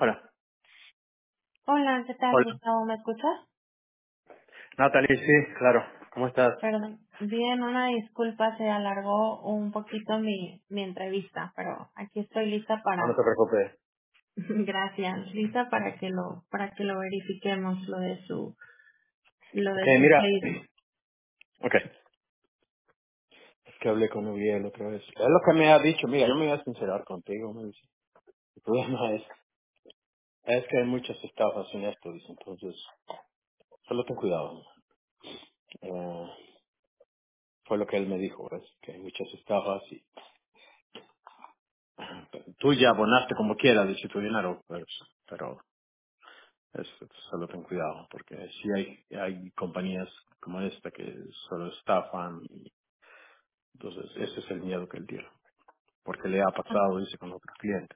Hola. Hola, ¿qué tal, Hola. Gustavo? ¿Me escuchas? Natalie, sí, claro. ¿Cómo estás? Perdón. Bien, una disculpa, se alargó un poquito mi entrevista, pero aquí estoy lista No, no te para, preocupes. gracias, lista para que lo verifiquemos, lo Ok, de su mira. pedido. Ok. Es que hablé con Uriel otra vez. Es lo que me ha dicho. Mira, yo me voy a sincerar contigo. Me dice. El problema es que hay muchas estafas en esto, dice. Entonces, solo ten cuidado. Eh, fue lo que él me dijo, ¿ves? Que hay muchas estafas y tú ya abonaste como quieras, dice tu dinero, pero solo ten cuidado, porque sí hay compañías como esta que solo estafan. Entonces, ese es el miedo que él tiene, porque le ha pasado, dice, con otros clientes.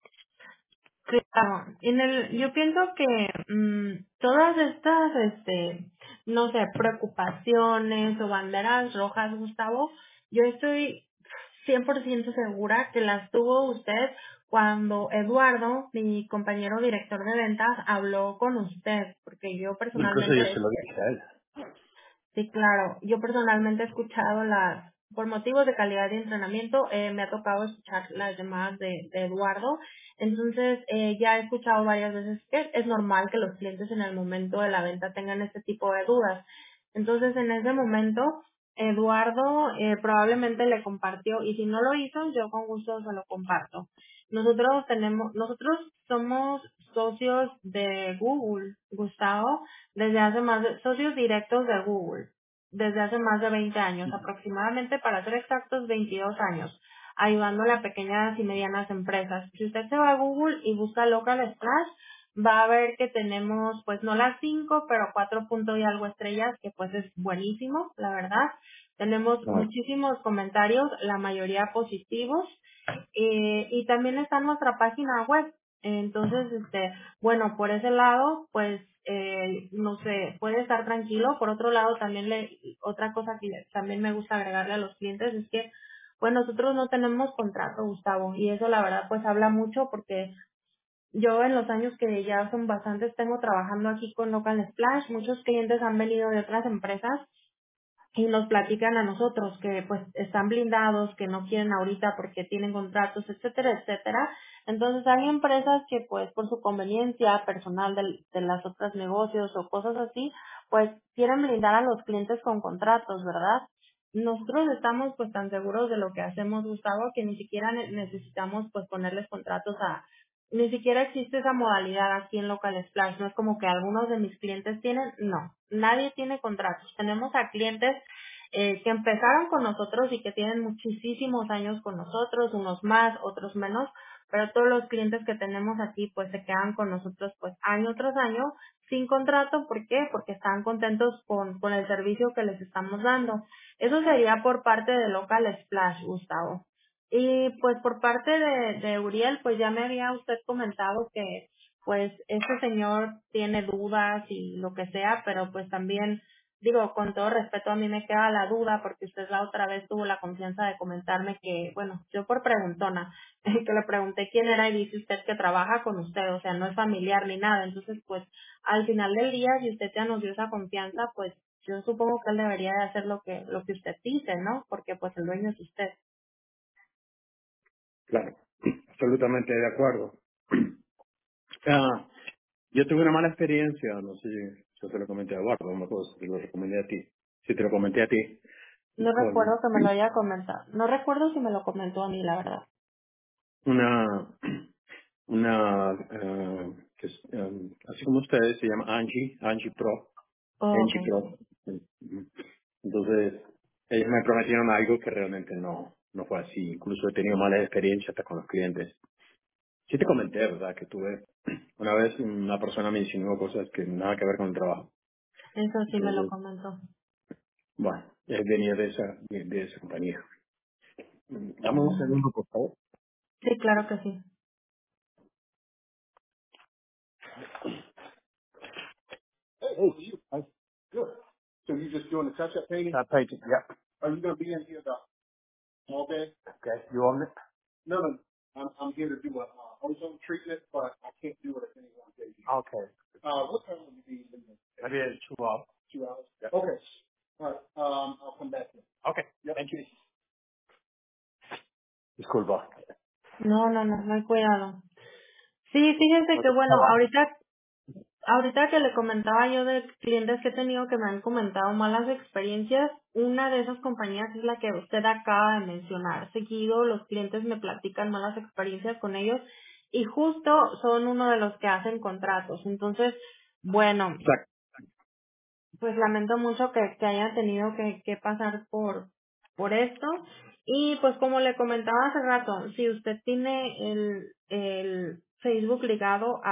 Claro, yo pienso que todas estas, no sé, preocupaciones o banderas rojas, Gustavo, yo estoy 100% segura que las tuvo usted cuando Eduardo, mi compañero director de ventas, habló con usted, porque yo Incluso yo se personalmente lo dije a él. Sí, claro. Yo personalmente he escuchado por motivos de calidad de entrenamiento, me ha tocado escuchar las llamadas de Eduardo. Entonces, ya he escuchado varias veces que es normal que los clientes en el momento de la venta tengan este tipo de dudas. Entonces, en ese momento, Eduardo probablemente le compartió, y si no lo hizo, yo con gusto se lo comparto. Nosotros somos socios de Google, Gustavo, socios directos de Google, desde hace más de 20 años, aproximadamente, para ser exactos, 22 años, ayudándole a pequeñas y medianas empresas. Si usted se va a Google y busca Local Splash, va a ver que tenemos, pues no las 5, pero 4 puntos y algo estrellas, que pues es buenísimo, la verdad. Tenemos Claro, muchísimos comentarios, la mayoría positivos, y también está en nuestra página web. Entonces, bueno, por ese lado, pues, no sé, puede estar tranquilo. Por otro lado, otra cosa que también me gusta agregarle a los clientes es que, pues, nosotros no tenemos contrato, Gustavo, y eso la verdad, pues, habla mucho porque yo en los años que ya son bastantes tengo trabajando aquí con Local Splash, muchos clientes han venido de otras empresas y nos platican a nosotros que pues están blindados, que no quieren ahorita porque tienen contratos, etcétera, etcétera. Entonces hay empresas que pues por su conveniencia personal de las otras negocios o cosas así, pues quieren blindar a los clientes con contratos, ¿verdad? Nosotros estamos pues tan seguros de lo que hacemos, Gustavo, que ni siquiera necesitamos pues ponerles contratos ni siquiera existe esa modalidad aquí en Local Splash. No es como que algunos de mis clientes tienen, no, nadie tiene contratos. Tenemos a clientes que empezaron con nosotros y que tienen muchísimos años con nosotros, unos más, otros menos, pero todos los clientes que tenemos aquí pues se quedan con nosotros pues año tras año sin contrato. ¿Por qué? Porque están contentos con el servicio que les estamos dando. Eso sería por parte de Local Splash, Gustavo. Y pues por parte de Uriel, pues ya me había usted comentado que pues este señor tiene dudas y lo que sea, pero pues también digo, con todo respeto, a mí me queda la duda porque usted la otra vez tuvo la confianza de comentarme que, bueno, yo por preguntona, que le pregunté quién era y dice usted que trabaja con usted, o sea, no es familiar ni nada. Entonces, pues, al final del día, si usted ya nos dio esa confianza, pues, yo supongo que él debería de hacer lo que usted dice, ¿no? Porque, pues, el dueño es usted. claro. Absolutamente de acuerdo. Ah, yo tuve una mala experiencia, no sé si yo te lo comenté a Eduardo, no me acuerdo si te lo recomendé a ti. Si te lo comenté a ti, No con recuerdo que me lo haya comentado. No recuerdo si me lo comentó a mí, la verdad. una, así como ustedes, se llama Angie Pro. Oh, ok, Angie Pro. sí. Entonces, ellos me prometieron algo que realmente no fue así. Incluso he tenido malas experiencias hasta con los clientes. Sí te comenté, ¿verdad? Que tuve una vez una persona me insinuó cosas que nada que ver con el trabajo. Eso sí me lo Entonces, comentó. bueno, venía de esa compañía. Dame un Mm. segundo, por favor. Sí, claro que sí. Hey, hey, you. Good. So you just doing the touch-up painting? Painting, yeah. Are you going to be in here all day? Okay. You on it? No, no. I'm here to do what? Okay. Maybe it's 2 hours. Okay. Thank you. Disculpa. No, no, no, no hay cuidado. Sí, fíjense No que te bueno, estaba- ahorita que le comentaba yo de clientes que he tenido que me han comentado malas experiencias, una de esas compañías es la que usted acaba de mencionar. Seguido los clientes me platican malas experiencias con ellos y justo son uno de los que hacen contratos. Entonces, bueno, Exacto. pues lamento mucho que hayan tenido que pasar por esto. Y pues como le comentaba hace rato, si usted tiene el Facebook ligado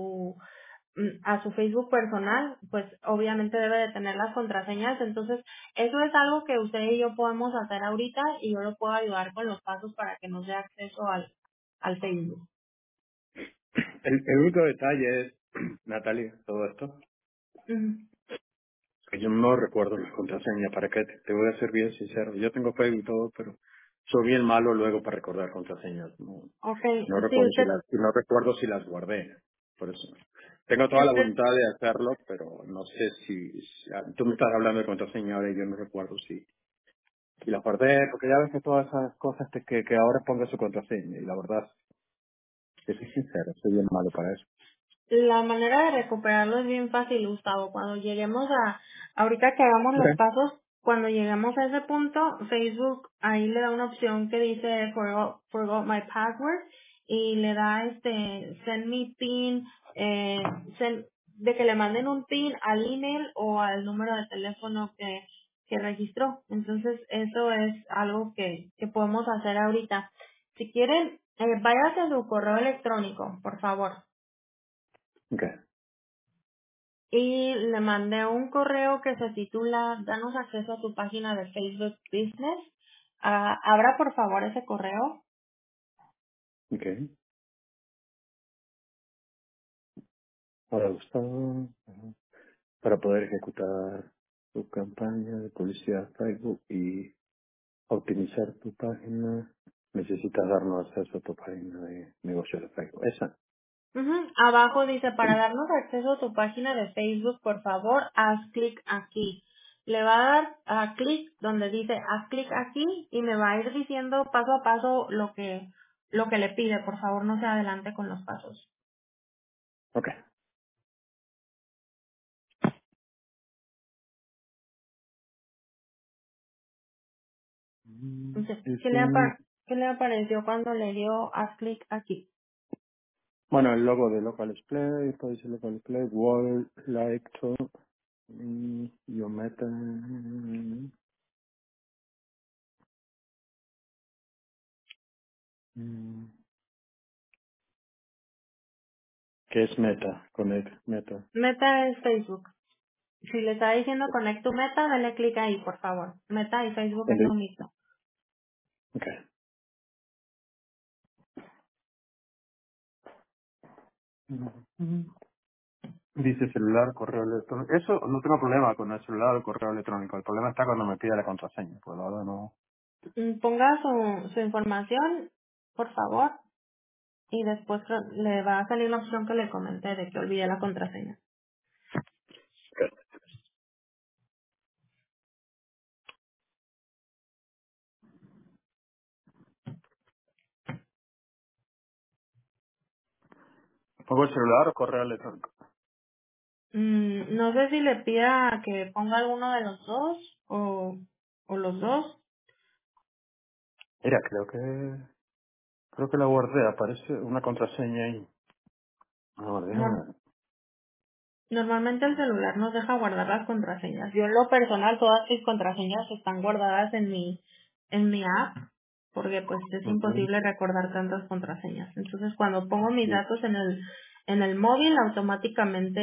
a su Facebook personal, pues obviamente debe de tener las contraseñas. Entonces, eso es algo que usted y yo podemos hacer ahorita y yo lo puedo ayudar con los pasos para que nos dé acceso al Facebook. El único detalle es, Natalia, todo esto, Ujú. que yo no recuerdo las contraseñas. ¿Para qué? Te voy a ser bien sincero. Yo tengo Facebook y todo, pero soy bien malo luego para recordar contraseñas. No, Ok, no si recuerdo usted, no recuerdo si las guardé. Por eso. Tengo si toda la usted voluntad de hacerlo, pero no sé tú me estás hablando de contraseña ahora y yo no recuerdo si las guardé, porque ya ves que todas esas cosas que ahora pongo su contraseña y la verdad, que soy sincero, soy bien malo para eso. La manera de recuperarlo es bien fácil, Gustavo. Cuando lleguemos ahorita que hagamos los Okay. pasos, cuando lleguemos a ese punto, Facebook ahí le da una opción que dice forgot my password y le da send me pin, de que le manden un pin al email o al número de teléfono que registró. Entonces eso es algo que podemos hacer ahorita. Si quieren, váyase a su correo electrónico, por favor. Okay. Y le mandé un correo que se titula Danos acceso a tu página de Facebook Business. Abra por favor ese correo. Okay. Ahora Gustavo, para poder ejecutar tu campaña de publicidad Facebook y optimizar tu página, necesitas darnos acceso a tu página de negocio de Facebook. Esa. Ujú. Abajo dice, para darnos acceso a tu página de Facebook, por favor, haz clic aquí. Le va a dar a clic donde dice haz clic aquí y me va a ir diciendo paso a paso lo que le pide. Por favor, no se adelante con los pasos. Okay. Entonces, Ese, qué le apareció cuando le dio haz clic aquí? bueno, el logo de Local Display, puede ser Local Display, Wall, Like, to, Your Meta, ¿qué es Meta? Connect, Meta. Meta es Facebook. Si le está diciendo Connect to Meta, dale clic ahí, por favor. Meta y Facebook es lo mismo. Okay. Dice celular, correo electrónico. Eso no tengo problema con el celular o el correo electrónico. El problema está cuando me pide la contraseña. Pues la verdad no. Ponga su información, por favor, y después le va a salir la opción que le comenté de que olvide la contraseña. ¿Pongo el celular o correo electrónico? No sé si le pida que ponga alguno de los dos o los dos. Mira, creo que la guardé. Aparece una contraseña ahí. No, No, déjame. normalmente el celular nos deja guardar las contraseñas. Yo en lo personal todas mis contraseñas están guardadas en mi app porque pues es Ujú. imposible recordar tantas contraseñas. Entonces cuando pongo mis Sí. datos en el móvil automáticamente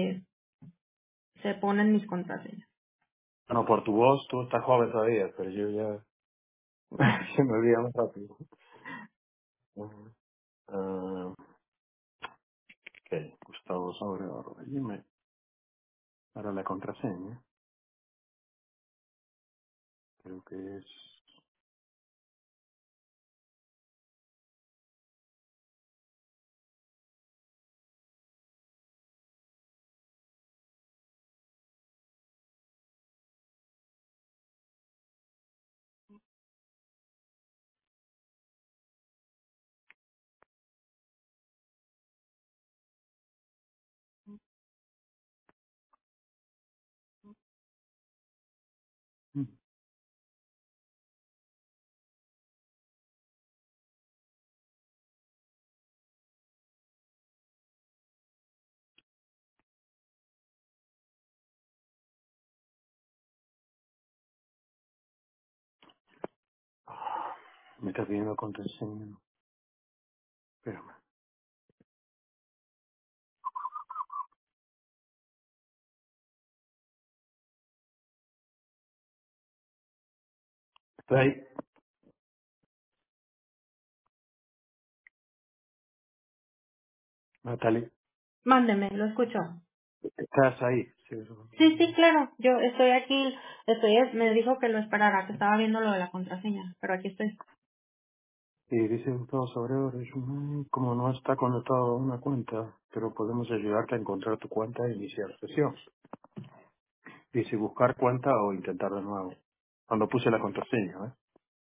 se ponen mis contraseñas. Bueno, por tu voz, tú estás joven todavía, pero yo ya se me olvida más rápido. Ujú. Ah, ok, Gustavo sobre dime para la contraseña. Creo que es Mm. Me está pidiendo contraseña. Espérame. ¿Estás ahí, Natalie? Mándeme, lo escucho. ¿Estás ahí? Sí, Sí, sí, claro. Yo estoy aquí. Me dijo que lo esperara, que estaba viendo lo de la contraseña, pero aquí estoy. y dice todo sobre resumen, como no está conectado a una cuenta, pero podemos ayudarte a encontrar tu cuenta e iniciar sesión. Dice buscar cuenta o intentar de nuevo. Cuando puse la contraseña, ¿eh?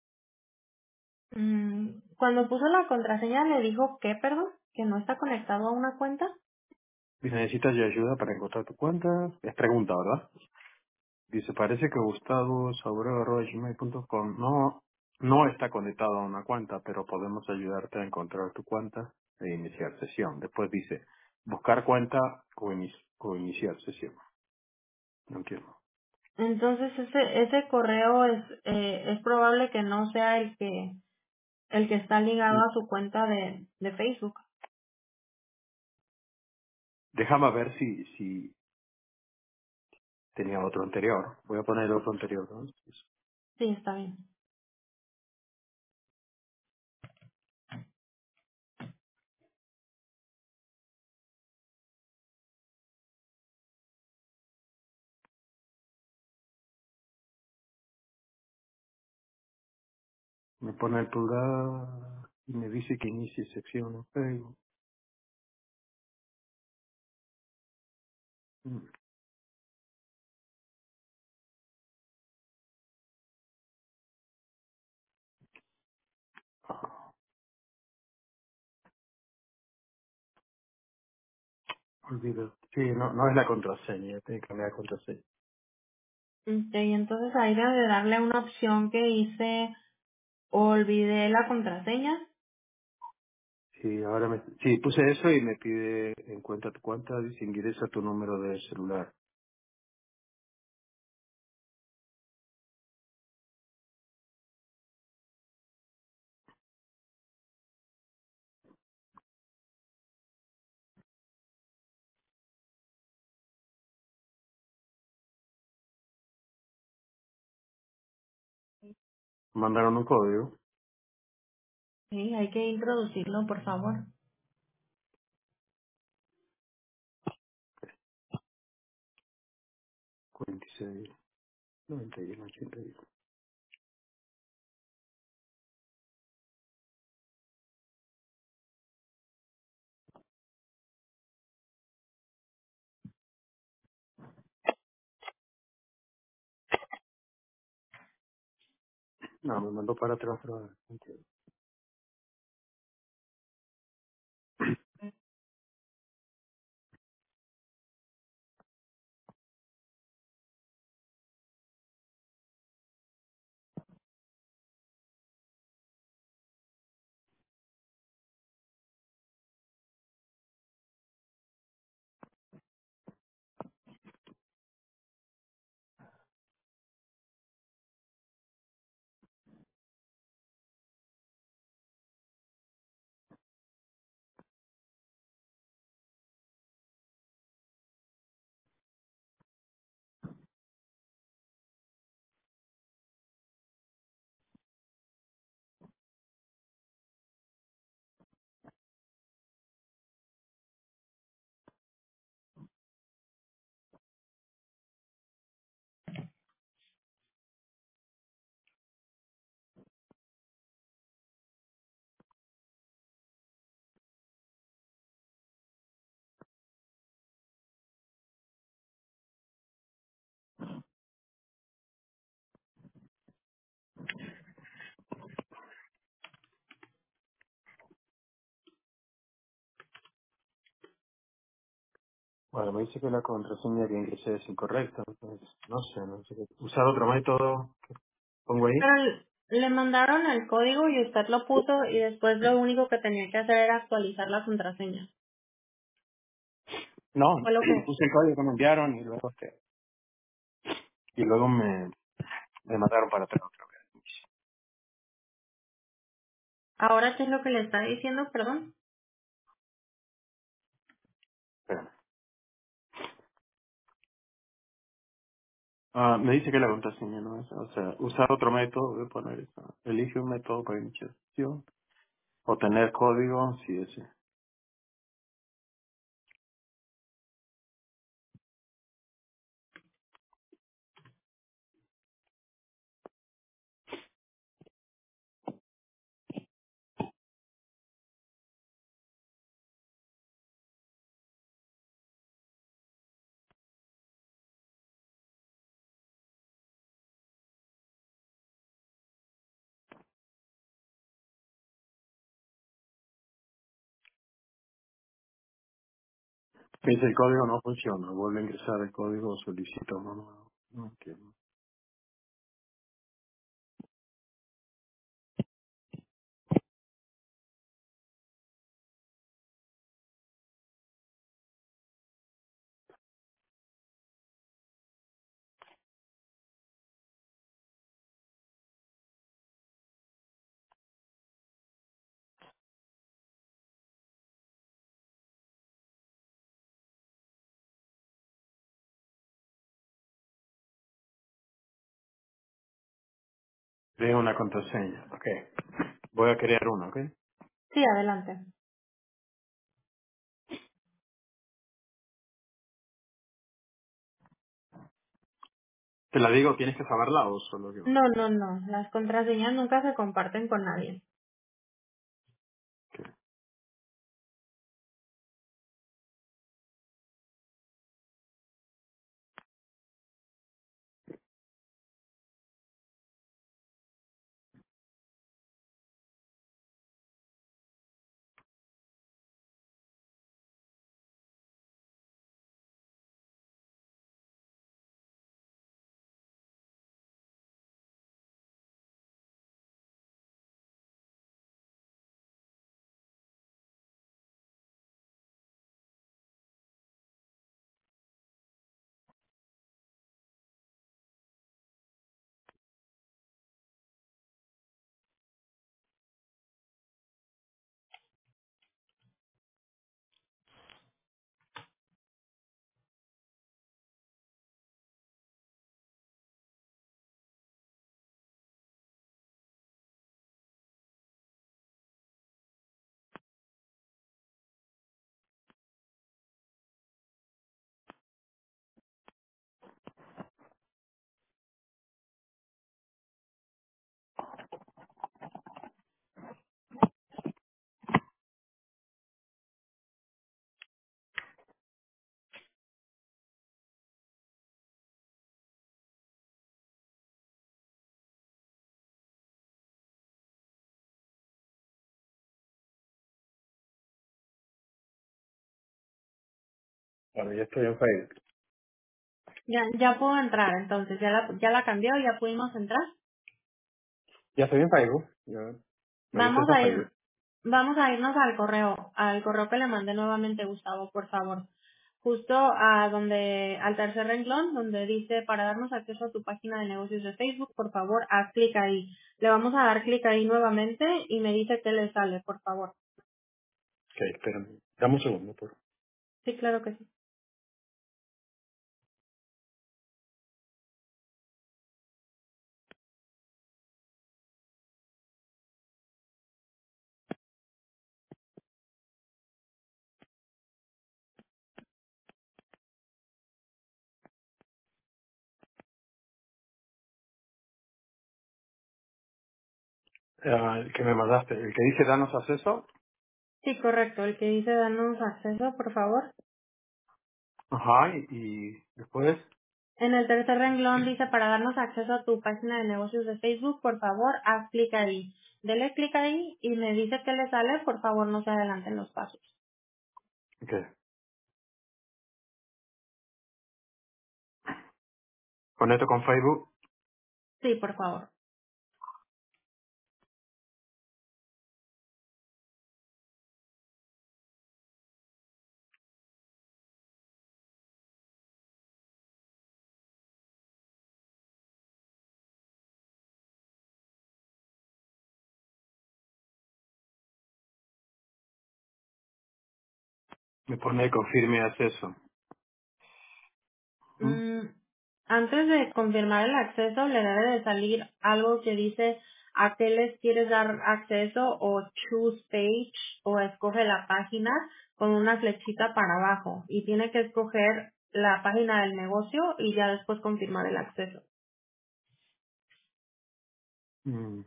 Cuando puso la contraseña le dijo que, perdón, que no está conectado a una cuenta. Dice, ¿necesitas de ayuda para encontrar tu cuenta? Es pregunta, ¿verdad? Dice, parece que gustavo.gmail.com no está conectado a una cuenta, pero podemos ayudarte a encontrar tu cuenta e iniciar sesión. Después dice, buscar cuenta o iniciar sesión. No entiendo. Entonces ese correo es probable que no sea el que está ligado a su cuenta de Facebook. Déjame ver si tenía otro anterior. Voy a poner otro anterior, ¿no? Sí, está bien. Me pone el pulgar y me dice que inicie sección en Facebook. Mm. Ah, olvido. Sí, no es la contraseña, tengo que cambiar la contraseña. Y entonces ahí debe de darle una opción que dice olvidé la contraseña. Sí, puse eso y me pide encuentra tu cuenta, dice ingresa tu número de celular. Mandaron un código, Sí, hay que introducirlo, por favor. 46, 91, 81. No, me mandó para atrás, pero no entiendo. Bueno, me dice que la contraseña que ingresé es incorrecta. Entonces, no sé. Usar otro método, pongo ahí. Pero le mandaron el código y usted lo puso y después lo único que tenía que hacer era actualizar la contraseña. No, Fue lo que... puse el código que me enviaron y luego, y luego me mandaron para atrás otra vez. Ahora, ¿qué es lo que le está diciendo? Perdón. Espérame. Me dice que la contraseña no es, o sea, usar otro método, voy a poner eso. Elige un método para iniciación, o tener código, sí, ese. Me dice el código no funciona, vuelve a ingresar el código, solicito uno nuevo. Ok. Crea una contraseña, ok. Voy a crear uno, ok. Sí, adelante. Te la digo, tienes que saberla o solo yo. No, no, no. Las contraseñas nunca se comparten con nadie. Ok. Bueno, ya estoy en Facebook. Ya puedo entrar, entonces. Ya la cambió, ya pudimos entrar. Ya estoy en Facebook. Ya me dice Vamos eso a ir, Facebook. vamos a irnos al correo que le mandé nuevamente, Gustavo, por favor. Justo a donde, al tercer renglón, donde dice para darnos acceso a tu página de negocios de Facebook, por favor, haz clic ahí. Le vamos a dar clic ahí nuevamente y me dice que le sale, por favor. Ok, espérame. Dame un segundo, por favor. Sí, claro que sí. El que me mandaste, el que dice danos acceso. Sí, correcto. El que dice danos acceso, por favor. Ajá, y después. En el tercer renglón dice para darnos acceso a tu página de negocios de Facebook, por favor, haz clic ahí. Dele clic ahí y me dice que le sale, por favor, no se adelanten los pasos. Ok. Conecto con Facebook. Sí, por favor. Me pone confirme acceso. ¿Mm? Mm, Antes de confirmar el acceso, le debe de salir algo que dice a qué les quieres dar acceso o choose page o escoge la página con una flechita para abajo y tiene que escoger la página del negocio y ya después confirmar el acceso. Mm.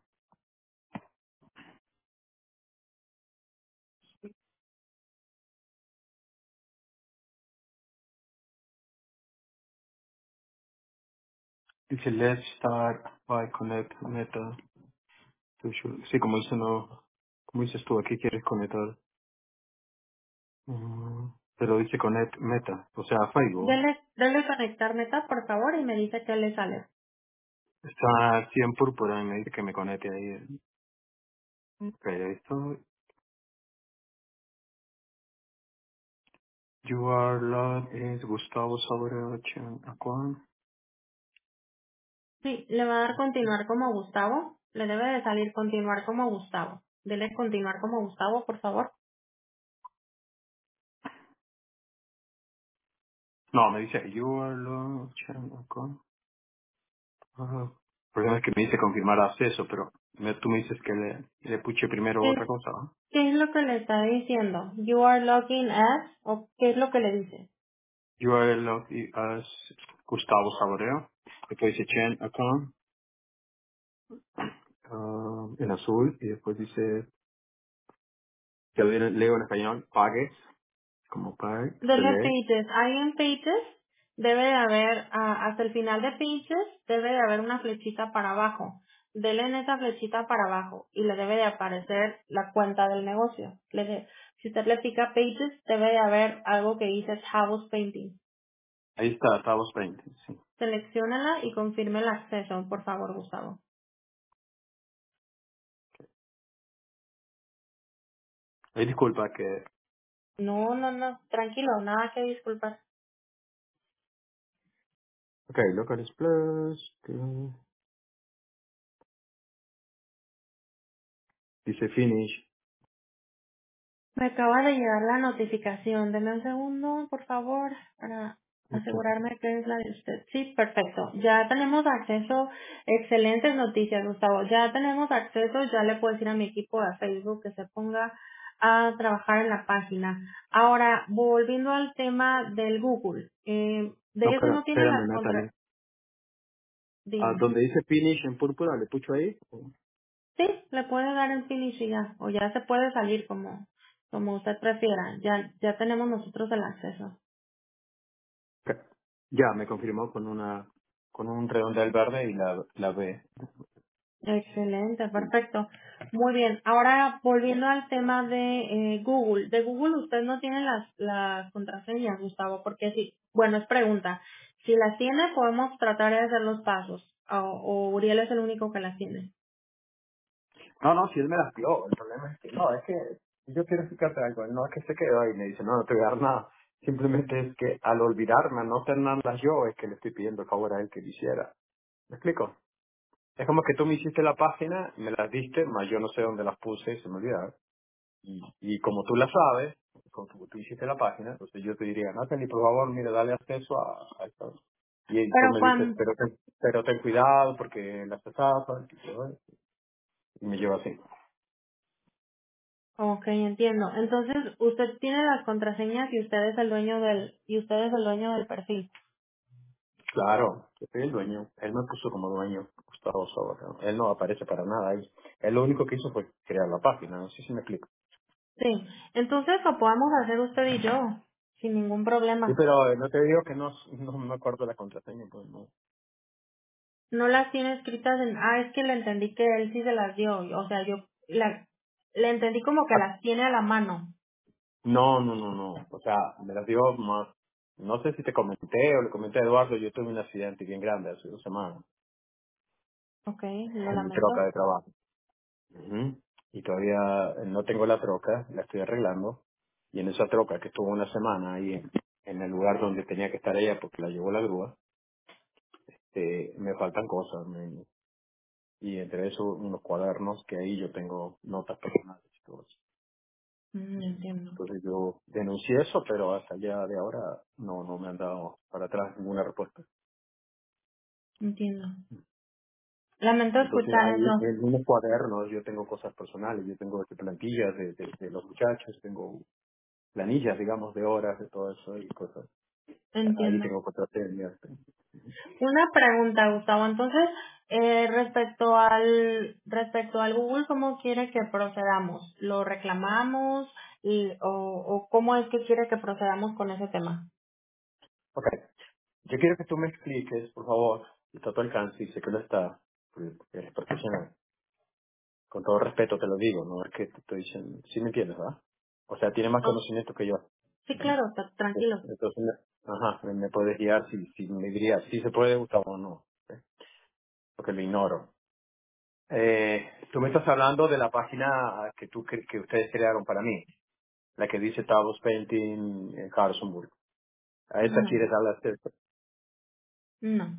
Dice let's start by connect meta. Sí, como dice no, como dices tú, aquí quieres conectar. Pero dice connect meta, o sea, Facebook. Dele conectar meta, por favor, y me dice qué le sale. Está así en púrpura y me dice que me conecte ahí. Ok, ahí estoy. You are logged is Gustavo Saboreocho Chan Aquan. Sí, le va a dar continuar como Gustavo. Le debe de salir continuar como Gustavo. Dele continuar como Gustavo, por favor. No, me dice you are logged Chan Aquan. Ah, el problema es que me dice confirmar acceso, pero tú me dices que le puche primero otra ¿Qué, cosa, ¿no? qué es lo que le está diciendo? You are logging as, o qué es lo que le dice. You are logged as Gustavo Saboreo. Después dice Chen Aquan, en azul, y después dice, que leo en español, pagues, como pague, Dele select. pages. Ahí en pages debe de haber, hasta el final de pages, debe de haber una flechita para abajo. Dele en esa flechita para abajo y le debe de aparecer la cuenta del negocio. Si usted le pica pages, debe de haber algo que dice House Painting. Ahí está, Tabos 20, sí. Selecciónala y confirme el acceso, por favor, Gustavo. Ahí disculpa que, No, no, no, tranquilo, nada que disculpar. ok, local is plus, dice finish. Me acaba de llegar la notificación. Deme un segundo, por favor, para Ok. asegurarme que es la de usted. Sí, perfecto. Ya tenemos acceso. Excelentes noticias, Gustavo. Ya tenemos acceso. Ya le puedo decir a mi equipo de Facebook que se ponga a trabajar en la página. Ahora, volviendo al tema del Google. No, De eso pero no tiene espérame, las contra... Natalie. Ah, Dime. donde dice finish en púrpura, ¿le pucho ahí? Sí, le puede dar el finish y ya. O ya se puede salir como usted prefiera. Ya tenemos nosotros el acceso. Ok. Ya, me confirmó con un redondel verde y la B. Excelente, perfecto. Muy bien. Ahora, volviendo al tema de Google. De Google usted no tiene las contraseñas, Gustavo, porque sí. Bueno, es pregunta. Si las tiene, podemos tratar de hacer los pasos. O Uriel es el único que las tiene. No, no, si él me las dio, el problema es que, no, es que yo quiero explicarte algo, no es que se quedó ahí y me dice, no, no te voy a dar nada. Simplemente es que al olvidarme, al no tenerlas yo, es que le estoy pidiendo el favor a él que lo hiciera. ¿Me explico? Es como que tú me hiciste la página, me las diste, mas yo no sé dónde las puse y se me olvidaron. Y como tú la sabes, como tú hiciste la página, entonces yo te diría, Natalie, por favor, mira, dale acceso a esto. Y tú Pero me dices, cuando... pero ten cuidado porque las estafas, y me lleva así. Ok, entiendo. Entonces, usted tiene las contraseñas y usted es el dueño del perfil. Claro, yo soy el dueño. Él me puso como dueño, Gustavo Soba. Él no aparece para nada ahí. Él lo único que hizo fue crear la página, no sé si me explico. Sí. Entonces lo podemos hacer usted y yo, sin ningún Sí, problema. pero no te digo que no me acuerdo la contraseña, pues no. No las tiene escritas en... Ah, es que le entendí que él sí se las dio. O sea, le entendí como que Ah, las tiene a la mano. no. O sea, me las dio más. No sé si te comenté o le comenté a Eduardo, yo tuve un accidente bien grande hace 2 semanas Ok, lo en mi troca lamento. de trabajo. Ujú. Y todavía no tengo la troca, la estoy arreglando. Y en esa troca que estuvo una semana ahí en el lugar donde tenía que estar ella porque la llevó la grúa, me faltan cosas. Y entre eso unos cuadernos que ahí yo tengo notas personales y todo eso. Entiendo, Entonces yo denuncié eso, pero hasta allá de ahora no me han dado para atrás ninguna respuesta. entiendo. Lamento Entonces escuchar ahí eso. en unos cuadernos yo tengo cosas personales, yo tengo plantillas de los muchachos, tengo planillas, digamos, de horas, de todo eso y cosas. Ahí Entiendo. tengo contraseñas. Una pregunta, Gustavo. Entonces, respecto al Google, ¿cómo quiere que procedamos? ¿Lo reclamamos o cómo es que quiere que procedamos con ese tema? Ok, yo quiero que tú me expliques, por favor, está a tu alcance y sé que lo está, porque eres profesional. Con todo respeto te lo digo, no es que te estoy diciendo, sí me entiendes, ¿verdad? O sea, tiene más Oh, conocimiento que yo. sí, Ujú. claro, tranquilo. Entonces, me puedes guiar si me dirías si se puede Gustavo o no, ¿ok? Porque lo ignoro. Tú me estás hablando de la página que ustedes crearon para mí, la que dice Taos Painting en Harrisonburg. A esa No, quieres hablar acerca. no.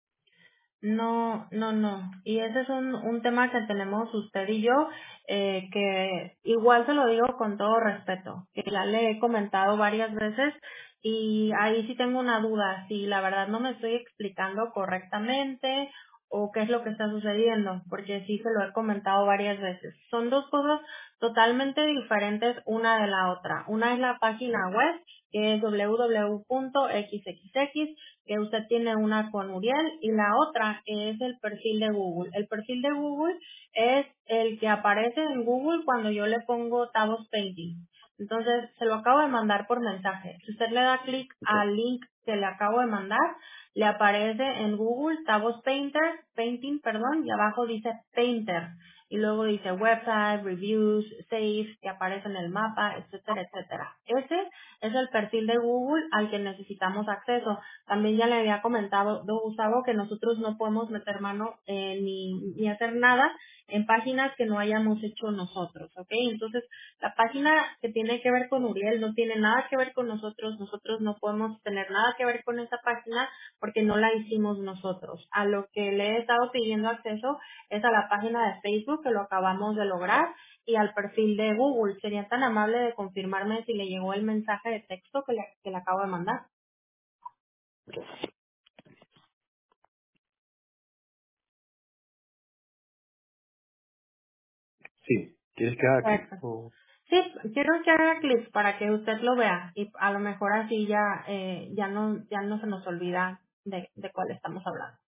No, no, no. Y ese es un tema que tenemos usted y yo, que igual se lo digo con todo respeto, que ya le he comentado varias veces y ahí sí tengo una duda, si la verdad no me estoy explicando correctamente o qué es lo que está sucediendo, porque sí se lo he comentado varias veces. Son dos cosas totalmente diferentes una de la otra. Una es la página web, que es www.xxx, que usted tiene una con Uriel, y la otra es el perfil de Google. El perfil de Google es el que aparece en Google cuando yo le pongo Tabos Painting. Entonces, se lo acabo de mandar por mensaje. Si usted le da clic Ok. al link que le acabo de mandar, le aparece en Google Tabos Painting, perdón, y abajo dice Painter. Y luego dice website, reviews, save, que aparece en el mapa, etcétera, etcétera. Ese es el perfil de Google al que necesitamos acceso. También ya le había comentado, don Gustavo, que nosotros no podemos meter mano ni hacer nada en páginas que no hayamos hecho nosotros, ¿ok? Entonces, la página que tiene que ver con Uriel no tiene nada que ver con nosotros no podemos tener nada que ver con esa página porque no la hicimos nosotros. A lo que le he estado pidiendo acceso es a la página de Facebook, que lo acabamos de lograr, y al perfil de Google. ¿Sería tan amable de confirmarme si le llegó el mensaje de texto que le acabo de mandar? Sí. ¿Quieres que haga clic? Perfecto. Sí, quiero que haga clic para que usted lo vea y a lo mejor así ya no se nos olvida de cuál estamos hablando.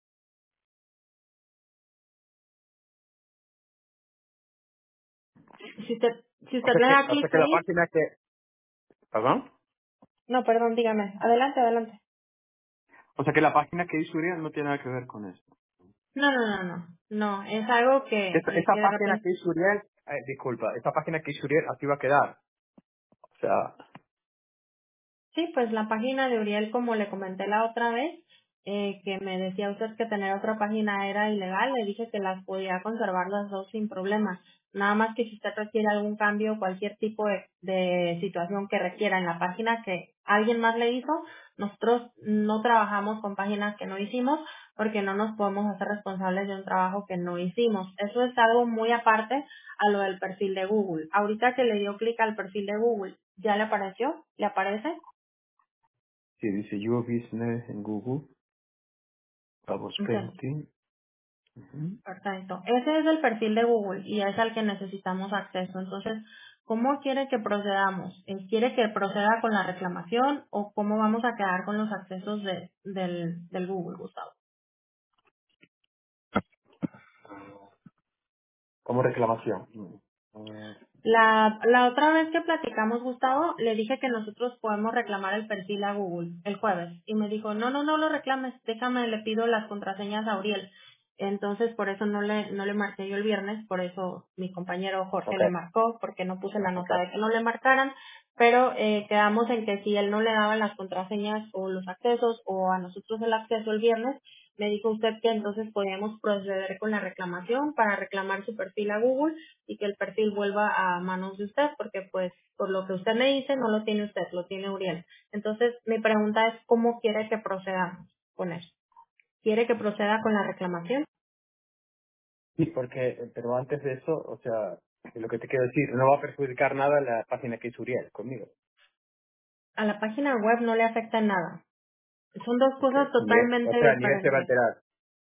Si usted, si O usted sea le que, da o sea clic que la ahí, página que, perdón, no, perdón, dígame, adelante, adelante. o sea que la página que hizo Uriel no tiene nada que ver con esto. No, no, no, no, no, es algo Esa que de página repente. que hizo Uriel, disculpa, esa página que hizo Uriel así va a quedar. O sea, Sí, pues la página de Uriel, como le comenté la otra vez, que me decía usted que tener otra página era ilegal, le dije que las podía conservar las dos sin problema. Nada más que si usted requiere algún cambio, cualquier tipo de situación que requiera en la página que alguien más le hizo, nosotros no trabajamos con páginas que no hicimos porque no nos podemos hacer responsables de un trabajo que no hicimos. Eso es algo muy aparte a lo del perfil de Google. Ahorita que le dio clic al perfil de Google, ¿ya le apareció? ¿Le aparece? sí, dice Your Business en Google, Tabos Ok, Painting. Ujú. perfecto. Ese es el perfil de Google y es al que necesitamos acceso. Entonces, ¿cómo quiere que procedamos? ¿Quiere que proceda con la reclamación o cómo vamos a quedar con los accesos del Google, Gustavo? Como reclamación. Mm. La otra vez que platicamos, Gustavo, le dije que nosotros podemos reclamar el perfil a Google el jueves y me dijo, no, no, no lo reclames, déjame, le pido las contraseñas a Uriel. Entonces, por eso no le marqué yo el viernes, por eso mi compañero Jorge Ok, le marcó, porque no puse la ok. nota de que no le marcaran, pero quedamos en que si él no le daba las contraseñas o los accesos o a nosotros el acceso el viernes, me dijo usted que entonces podíamos proceder con la reclamación para reclamar su perfil a Google y que el perfil vuelva a manos de usted, porque pues por lo que usted me dice no lo tiene usted, lo tiene Uriel. Entonces, mi pregunta es cómo quiere que procedamos con eso. ¿Quiere que proceda con la reclamación? Sí, porque, pero antes de eso, o sea, lo que te quiero decir, no va a perjudicar nada la página que hizo Uriel conmigo. A la página web no le afecta en nada. Son dos Okay. cosas O totalmente sea, ni él se va a diferentes. enterar.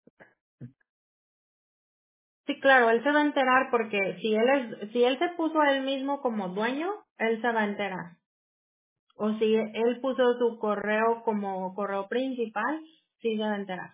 Sí, claro, él se va a enterar porque si él se puso a él mismo como dueño, él se va a enterar. O si él puso su correo como correo principal, sí se va a enterar.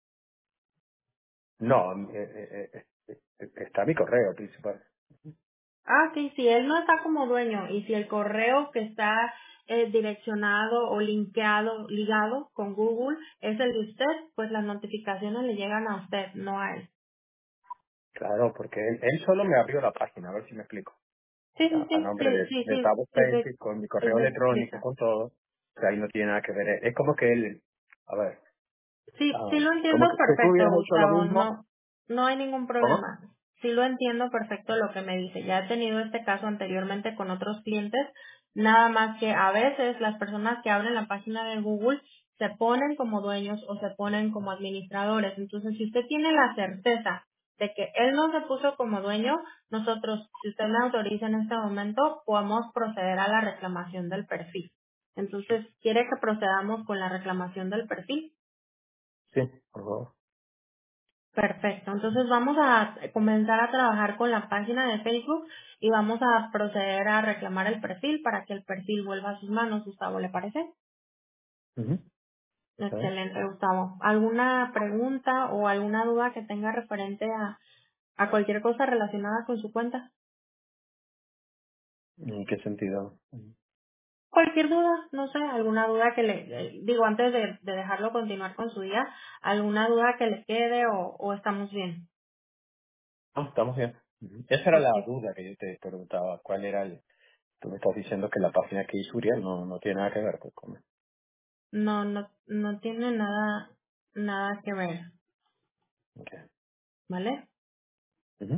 No, está mi correo principal. Ah, sí, si él no está como dueño y si el correo que está direccionado o ligado con Google es el de usted, pues las notificaciones le llegan a usted, no a él. Claro, porque él solo me abrió la página, a ver si me explico. Sí, sí, A sí, nombre sí, sí, de sí, Tavo sí, sí, Basic, con mi sí correo se electrónico, explica. con todo. O sea, ahí no tiene nada que ver. Es como que él, a ver, Sí, sí lo entiendo como que tú perfecto, hubieras hecho lo Gustavo, mismo. no, no hay ningún ¿Cómo? problema. Sí lo entiendo perfecto lo que me dice. Ya he tenido este caso anteriormente con otros clientes, nada más que a veces las personas que abren la página de Google se ponen como dueños o se ponen como administradores. Entonces, si usted tiene la certeza de que él no se puso como dueño, nosotros, si usted me autoriza en este momento, podemos proceder a la reclamación del perfil. Entonces, ¿quiere que procedamos con la reclamación del perfil? Sí, por favor. Perfecto. Entonces vamos a comenzar a trabajar con la página de Facebook y vamos a proceder a reclamar el perfil para que el perfil vuelva a sus manos, Gustavo, ¿le parece? Ujú. ¿Sabes? Excelente, Gustavo. ¿Alguna pregunta o alguna duda que tenga referente a cualquier cosa relacionada con su cuenta? ¿En qué sentido? Cualquier duda, no sé, alguna duda que digo, antes de dejarlo continuar con su día, alguna duda que le quede o estamos bien. No, estamos bien. Ujú. Esa era la Ok. duda que yo te preguntaba. ¿Cuál era el...? Tú me estás diciendo que la página que hizo Uriel no tiene nada que ver pues, con... No, no, no tiene nada que ver, Ok. ¿vale? Ujú.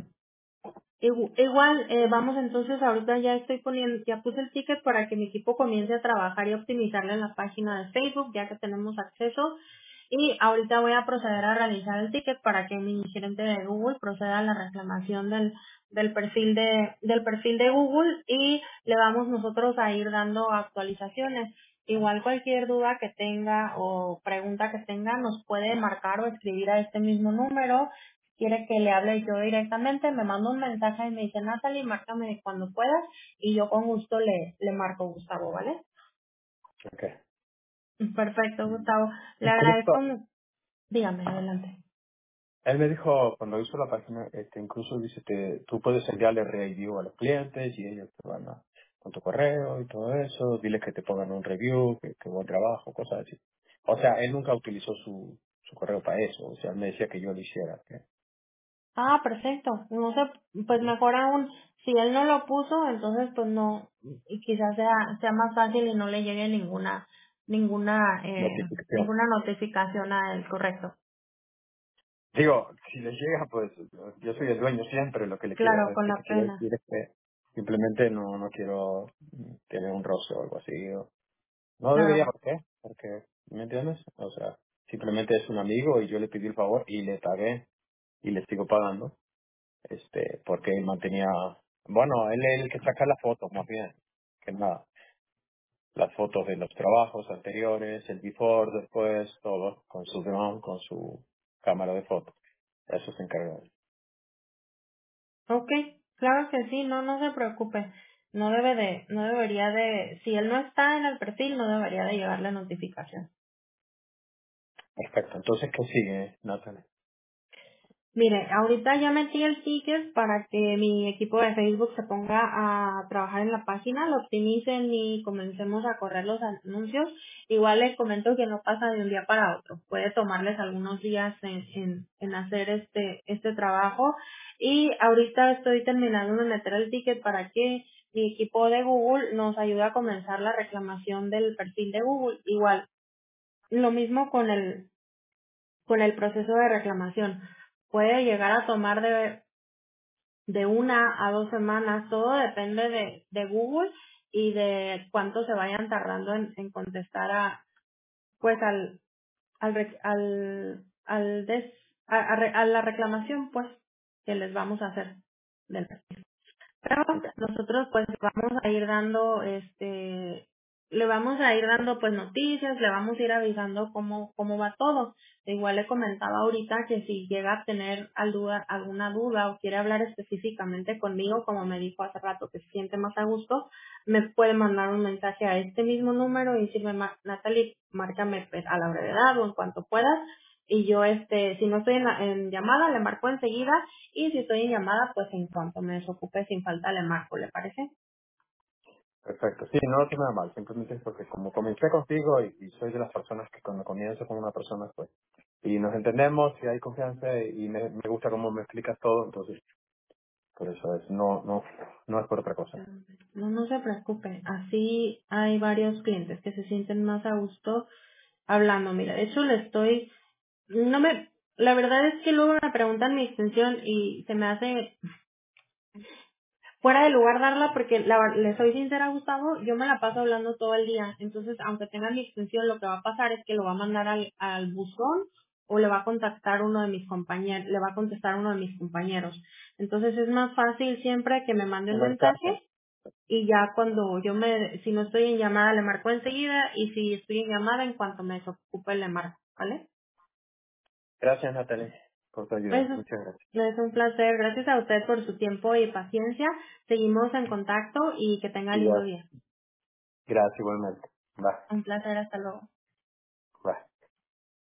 Igual, vamos entonces, ahorita ya estoy poniendo, ya puse el ticket para que mi equipo comience a trabajar y optimizarle en la página de Facebook, ya que tenemos acceso. Y ahorita voy a proceder a realizar el ticket para que mi gerente de Google proceda a la reclamación del perfil de Google y le vamos nosotros a ir dando actualizaciones. Igual cualquier duda que tenga o pregunta que tenga nos puede marcar o escribir a este mismo número. Quiere que le hable yo directamente, me manda un mensaje y me dice, Natalie, márcame cuando puedas y yo con gusto le marco Gustavo, ¿vale? Ok. Perfecto, Mm. Gustavo. Le agradezco. Incluso, Dígame, adelante. él me dijo, cuando hizo la página, incluso dice que tú puedes enviarle review a los clientes y ellos te van a, con tu correo y todo eso, dile que te pongan un review, que buen trabajo, cosas así. O sea, él nunca utilizó su correo para eso, o sea, él me decía que yo lo hiciera. Ah, perfecto. No sé, pues mejor aún, si él no lo puso, entonces pues no, y quizás sea más fácil y no le llegue ninguna, Notificación. ninguna notificación a él, correcto. Digo, si les llega, pues yo soy el dueño siempre, lo que le quiero, Claro, con que la te quiero pena. decir es que simplemente no quiero tener un roce o algo así. No debería, Claro. ¿por qué? Porque, ¿me entiendes? O sea, simplemente es un amigo y yo le pedí el favor y le pagué y le sigo pagando, porque él mantenía, bueno, él es el que saca las fotos más bien, que nada, las fotos de los trabajos anteriores, el before, después, todo, con su drone, con su cámara de fotos. Eso se encarga él. Ok, claro que sí, no se preocupe. No debería de, si él no está en el perfil, no debería de llegarle notificación. Perfecto, entonces, ¿qué sigue, Natalie? Mire, ahorita ya metí el ticket para que mi equipo de Facebook se ponga a trabajar en la página, lo optimicen y comencemos a correr los anuncios. Igual les comento que no pasa de un día para otro. Puede tomarles algunos días en hacer este trabajo. Y ahorita estoy terminando de meter el ticket para que mi equipo de Google nos ayude a comenzar la reclamación del perfil de Google. Igual, lo mismo con el proceso de reclamación. Puede llegar a tomar de 1 a 2 semanas, todo depende de Google y de cuánto se vayan tardando en contestar pues a la reclamación pues que les vamos a hacer del pero Ok, nosotros pues vamos a ir dando, le vamos a ir dando pues noticias, le vamos a ir avisando cómo va todo. Igual le comentaba ahorita que si llega a tener alguna duda o quiere hablar específicamente conmigo, como me dijo hace rato que se siente más a gusto, me puede mandar un mensaje a este mismo número y decirme, Natalie, márcame pues, a la brevedad o en cuanto puedas. Y yo, si no estoy en llamada, le marco enseguida y si estoy en llamada, pues en cuanto me desocupe sin falta le marco, ¿le parece? perfecto. Sí, no lo tiene nada mal, simplemente es porque como comencé contigo y soy de las personas que cuando comienzo con una persona, pues, y nos entendemos, y hay confianza y me gusta cómo me explicas todo, entonces, por eso es, no es por otra cosa. No, no se preocupe. Así hay varios clientes que se sienten más a gusto hablando. Mira, de hecho la verdad es que luego me preguntan mi extensión y se me hace fuera de lugar darla porque le soy sincera, Gustavo, yo me la paso hablando todo el día. Entonces, aunque tenga mi extensión, lo que va a pasar es que lo va a mandar al buzón o le va a contactar uno de mis compañeros, le va a contestar uno de mis compañeros. Entonces, es más fácil siempre que me mande un Un mensaje. mensaje y ya cuando si no estoy en llamada, le marco enseguida y si estoy en llamada, en cuanto me desocupe, le marco, ¿vale? Gracias, Natalie, por tu ayuda. Eso Muchas gracias. es un placer. Gracias a usted por su tiempo y paciencia. Seguimos en contacto y que tenga lindo Igual. día. Gracias igualmente. Bye. Un placer, hasta luego.